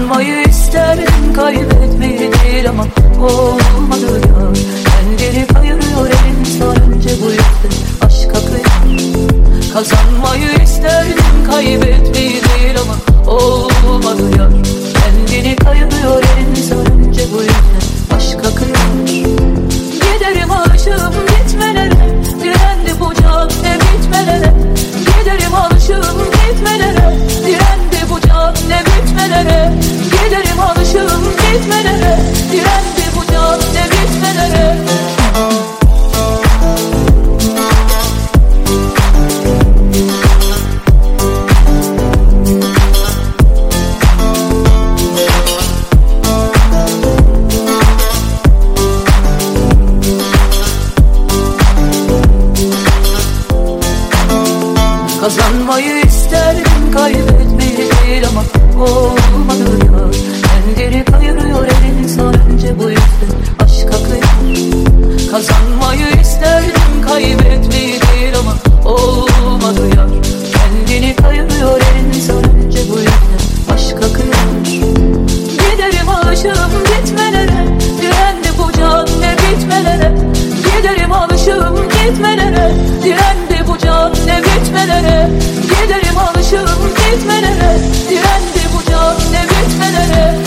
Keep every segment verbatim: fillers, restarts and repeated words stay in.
Kazanmayı isterdim, kaybetmeyi değil ama olmadı ya. Kendini kayırıyor elin sarınca, bu yüzden aşka kıyar. Kazanmayı isterdim, kaybetmeyi değil ama olmadı ya. Kendini kayırıyor elin sarınca, bu yüzden aşka kıyar. Giderim aşığım gitmelere, direndi bu can ne bitmelere. Giderim alışığım gitmelere, direndi bu can ne bitmelere. Giderim alışığım gitmelere, direndi bu can ne bitmelere. Kazanmayı isterdim, kaybetmeyi değil ama olmadı ya. Kendini kayırıyor elin sarınca, bu yüzden aşka kıyar. Kazanmayı isterdim, kaybetmeyi değil ama olmadı ya. Kendini kayırıyor elin sarınca, bu yüzden aşka kıyar. Giderim alışığım gitmelere, direndi bu can ne bitmelere. Giderim alışığım gitmelere, direndi bu can ne bitmelere. Giderim alışığım gitmelere, direndi bu can ne bitmelere.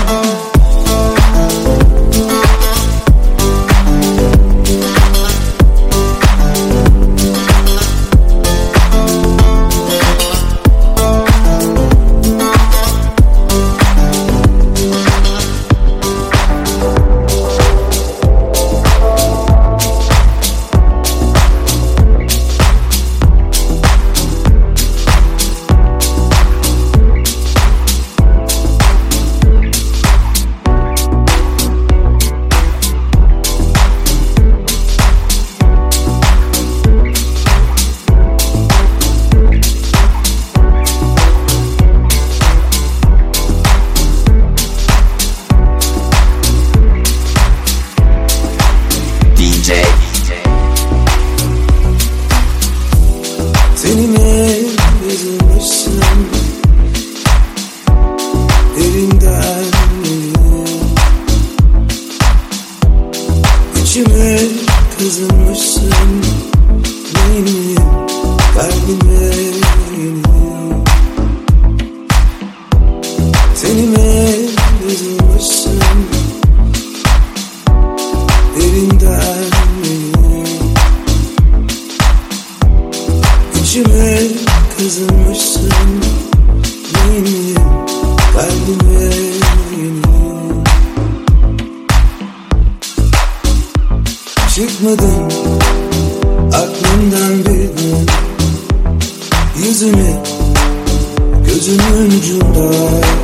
Çıkmadın aklımdan bir gün, yüzüme gözümün ucunda.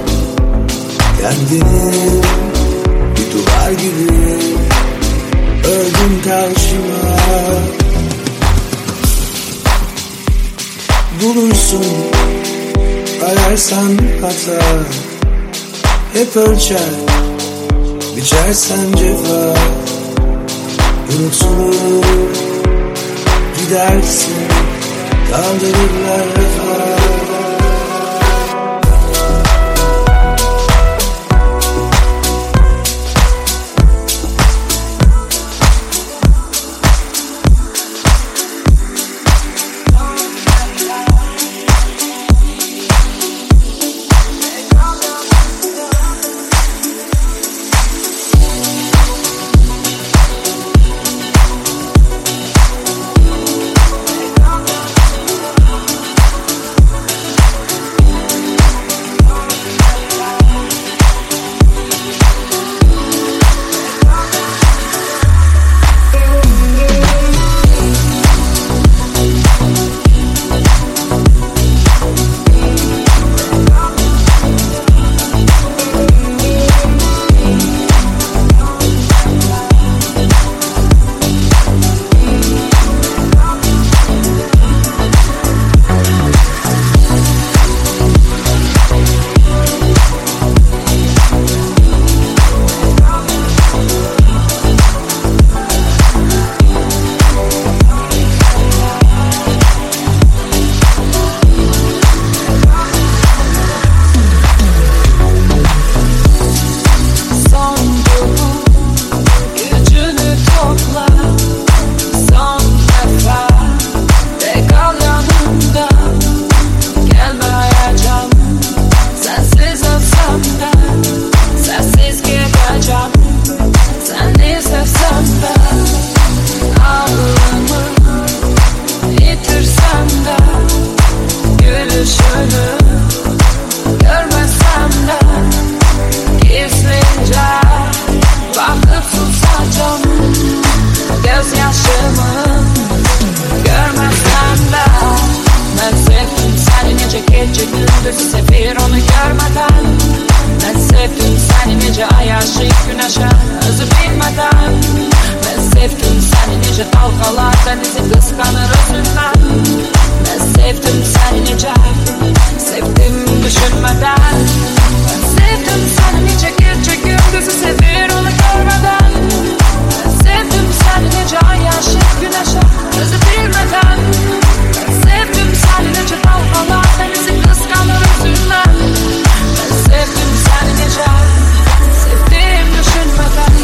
Kendini bir duvar gibi ördün karşıma. Bulursun ararsan hata, hep ölçer biçersen cefa. Unutulur gidersin, kaldırırlar refah. nece dalgalar denizi kıskanır özünden. Ben sevdim seni nece, sevdim düşünmeden. Ben sevdim seni nece, gece gündüzü sevir onu görmeden. Ben sevdim seni nece, ay aşık güneşe gözü bilmeden. Ben sevdim seni nece dalgalar denizi kıskanır özünden. Ben sevdim seni nece, sevdim düşünmeden.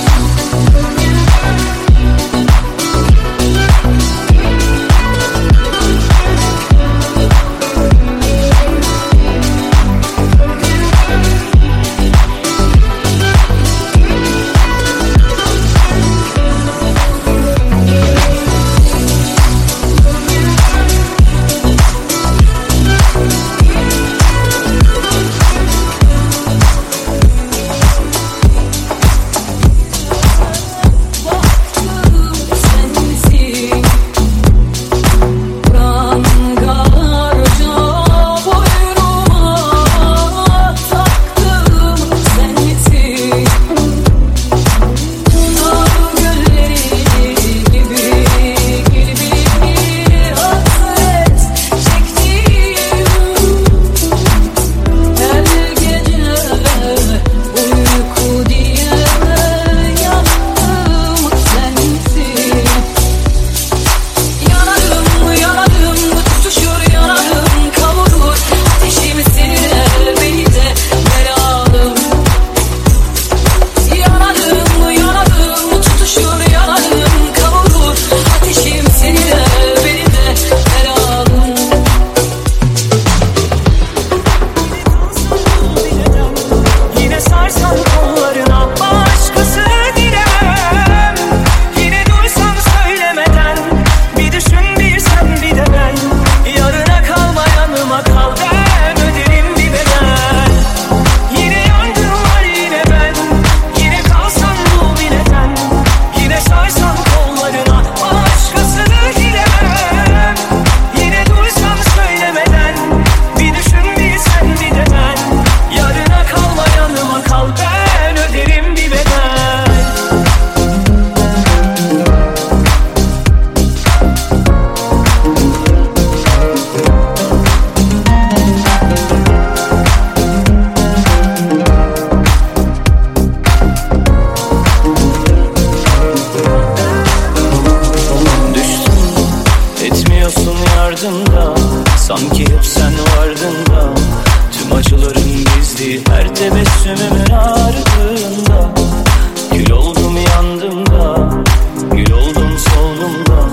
Sanki hep sen vardın da, tüm acıların gizli her tebessümümün ardında. Gül oldum yandım da, gül oldum soldum da,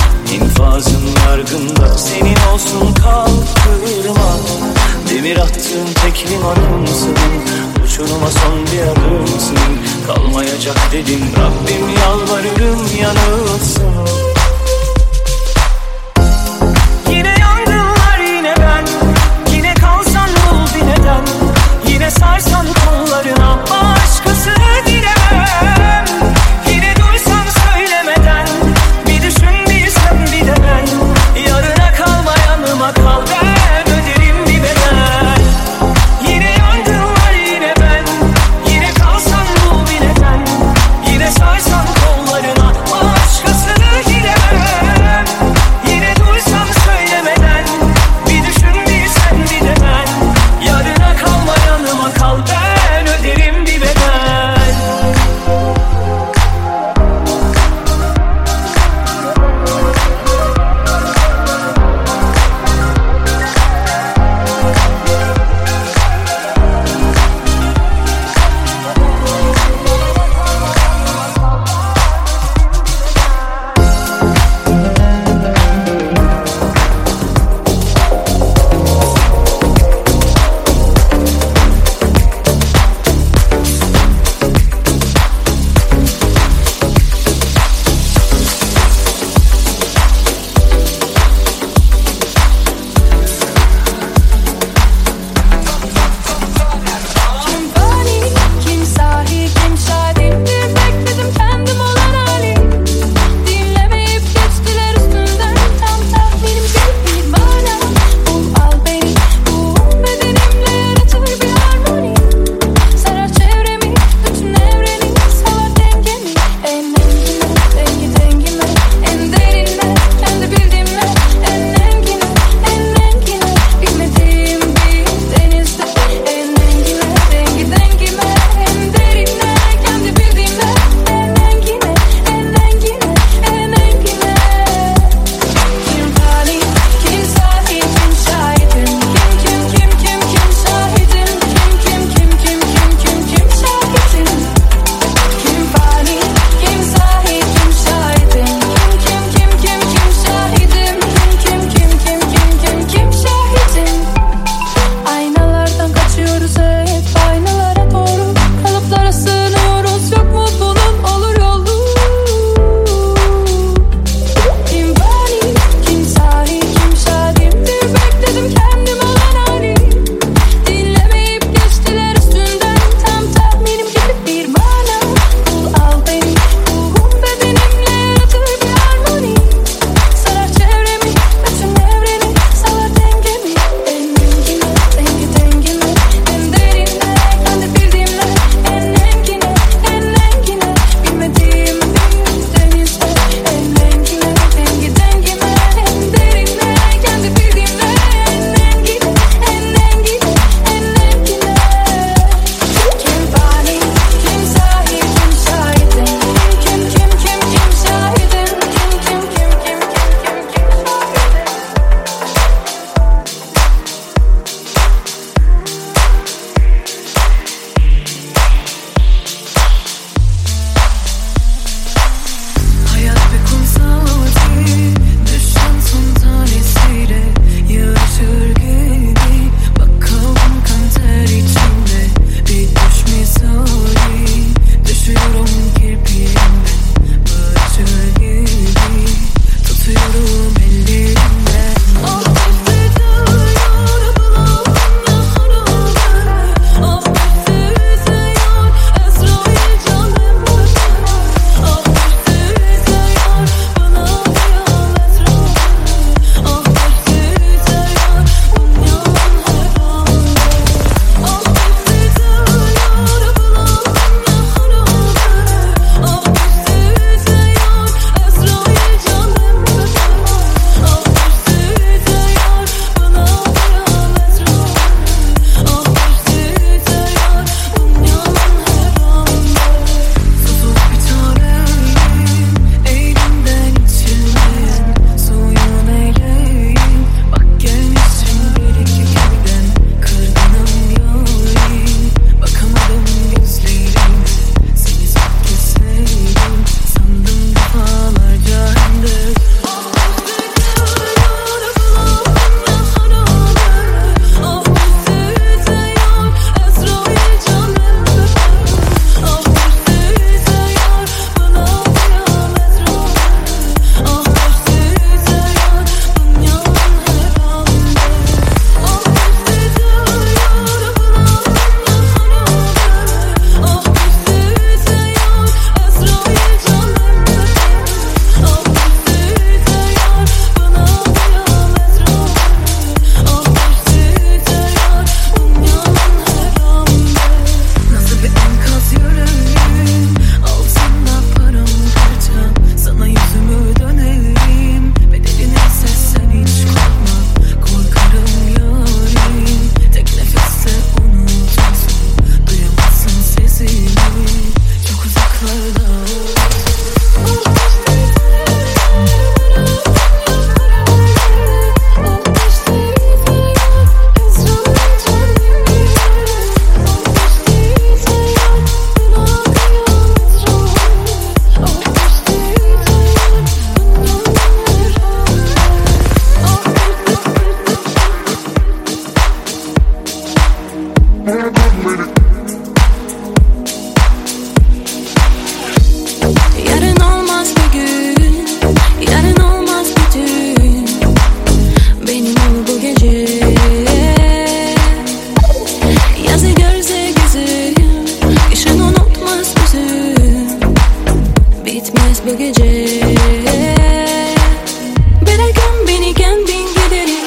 infazın yargında senin olsun kalkırma. Demir attığın tek limanımsın, uçuruma son bir adımsın. Kalmayacak dedim Rabbim, yalvarırım yanılsın. Yine sarsan kollarına başkası dilemem. Yine duysam söylemeden, bir düşün bir sen bir de ben. Yarına kalma yanıma kal, ben öderim bir bedel. Yine yangınlar yine ben, yine kalsan bul bir neden. Yine sarsan kollarına başkası dilemem. bu gece. Bırakın beni kendim giderim.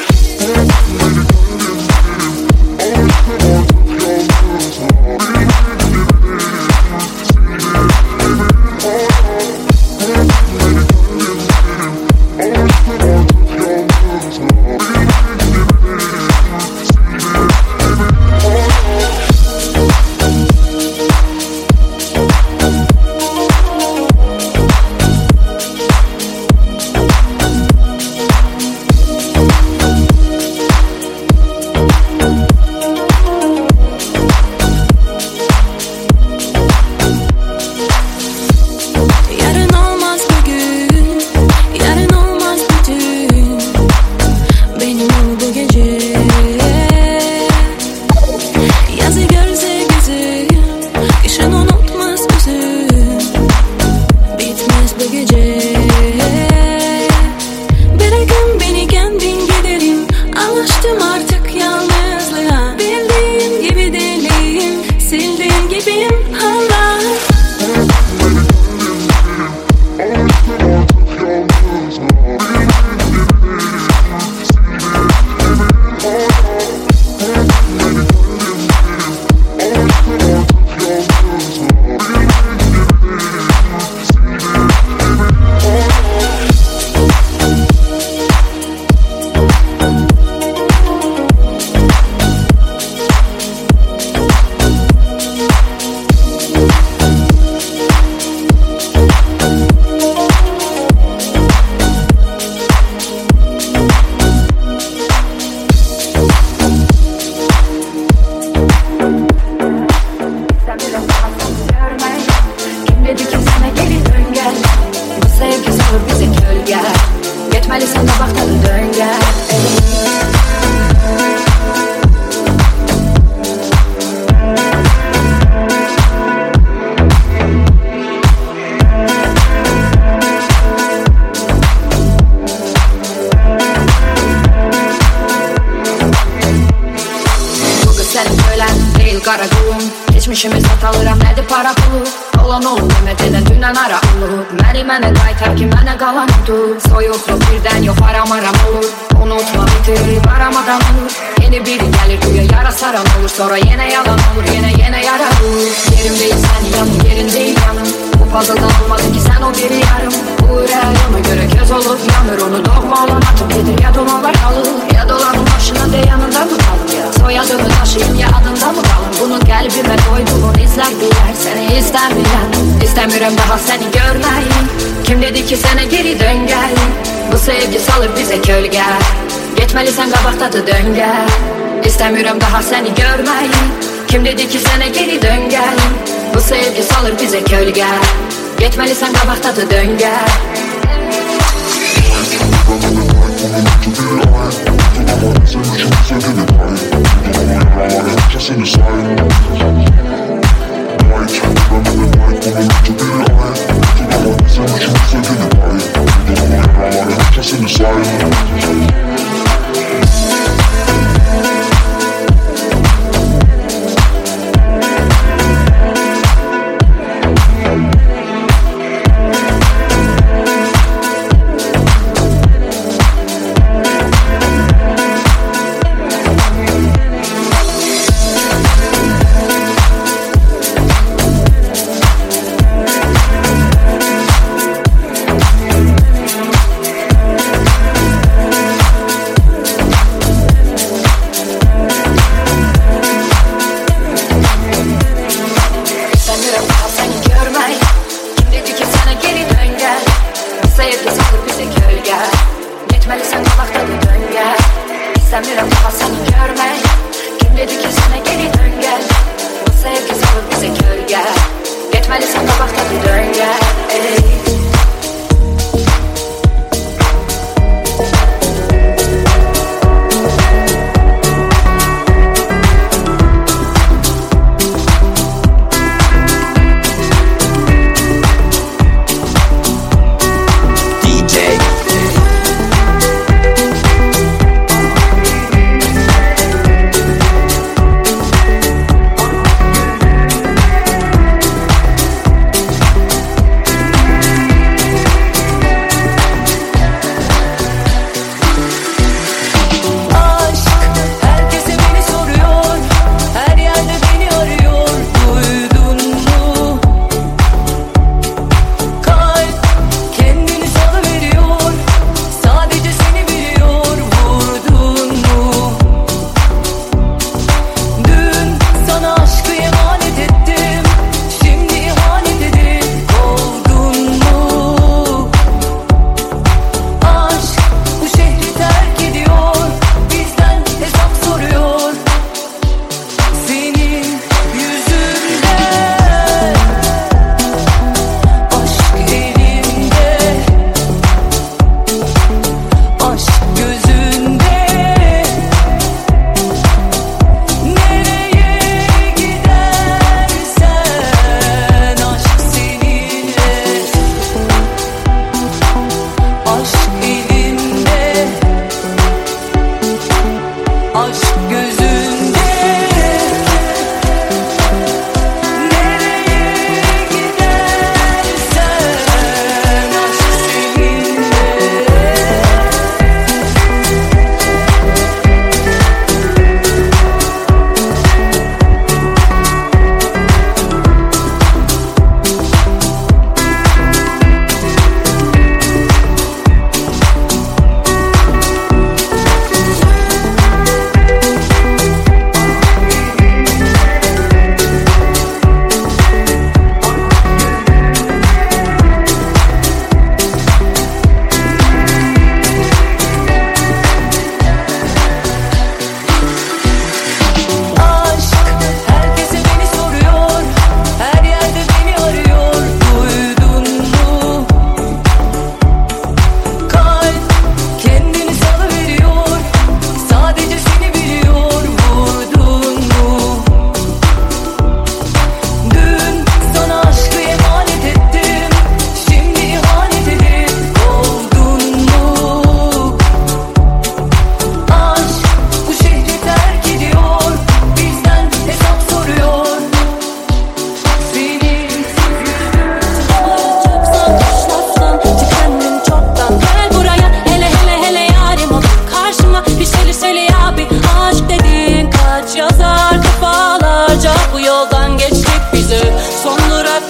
Geçmişimi satalıram nədir para pulu. Olan olub demədədən dünən ara olub. Məni mənə qaytar ki mənə qalan odur. Soyuqluq birdən yox aramaram olur. Unutma bitirir aramadan olur. Yeni biri gəlir güya yara saran olur. Sonra yenə yalan olur, yenə yenə yara olur. Yerim deyil sən yanım, yerin deyil yanım. Bu puzzle'dan olmadın ki sen o biri yarım. Bu ürəyimə görə göz olub yanır. Onu doğma olan atıp gedir ya dumanlar kalır. Ya dolanın başına de yanında mı kalır ya. Soyadımı taşıyım ya adında mı kalır. Bunu qəlbimə koyduğun izlər bilər. Səni istəmirəm, istəmirəm daha səni görməyim. Kim dedi ki sənə geri dön gəl. Bu sevgi salır bizə kölgə. Getməlisən qabaqdadır döngə. İstəmirəm daha səni görməyim. Kim dedi ki sənə geri dön gəl. Bu sevgi salır bizə kölgə. Getməlisən qabaqdadır döngə. Sonra